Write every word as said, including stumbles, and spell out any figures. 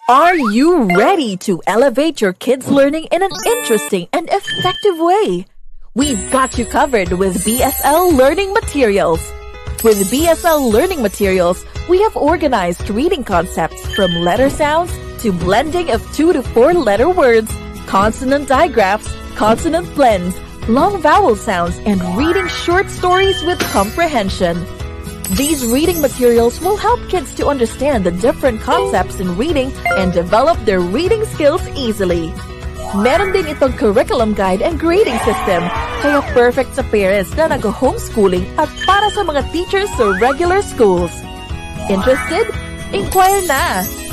Are you ready to elevate your kids' learning in an interesting and effective way? We've got you covered with B S L Learning Materials. With B S L Learning Materials, we have organized reading concepts from letter sounds to blending of two to four letter words, consonant digraphs, consonant blends, long vowel sounds, and reading short stories with comprehension. These reading materials will help kids to understand the different concepts in reading and develop their reading skills easily. Meron din itong curriculum guide and grading system, kaya perfect sa parents na nag-homeschooling at para sa mga teachers sa regular schools. Interested? Inquire na!